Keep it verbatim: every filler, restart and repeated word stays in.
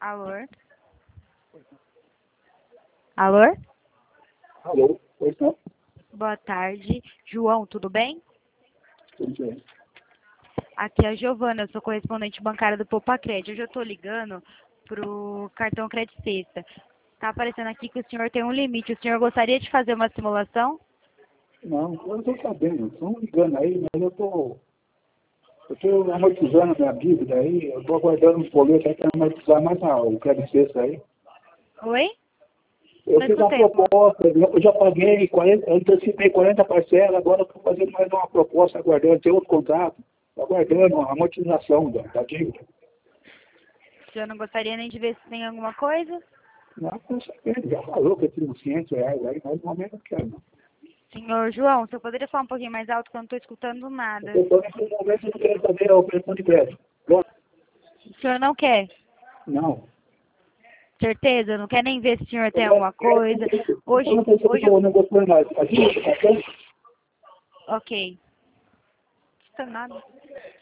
Alô? Alô? Alô, oi, tá? Boa tarde. João, tudo bem? Tudo bem. Aqui é a Giovana, eu sou correspondente bancária do Popacred. Hoje eu estou ligando pro cartão Crédito Sexta. Está aparecendo aqui que o senhor tem um limite. O senhor gostaria de fazer uma simulação? Não, eu estou sabendo, estão ligando aí, mas eu estou eu tô amortizando a minha dívida aí, eu estou aguardando um boleto aí para amortizar mais a, o crédito sexta aí. Oi? Eu Não fiz uma escutei. proposta, eu já paguei quarenta, eu antecipei quarenta parcelas, agora eu estou fazendo mais uma proposta, aguardando, tem outro contrato, aguardando a amortização da, da dívida. O senhor não gostaria nem de ver se tem alguma coisa? Não, estou sabendo, já falou que eu tinha uns quinhentos reais aí, mas no momento eu não quero não. Senhor João, o senhor poderia falar um pouquinho mais alto que eu não estou escutando nada. Eu estou nesse momento eu não quero fazer a operação de crédito. Pronto? O senhor não quer? Não. Certeza? Não quer nem ver se o senhor tem alguma coisa? Hoje, Eu não sei se hoje, eu não gostou mais. A gente está ok. Não está nada.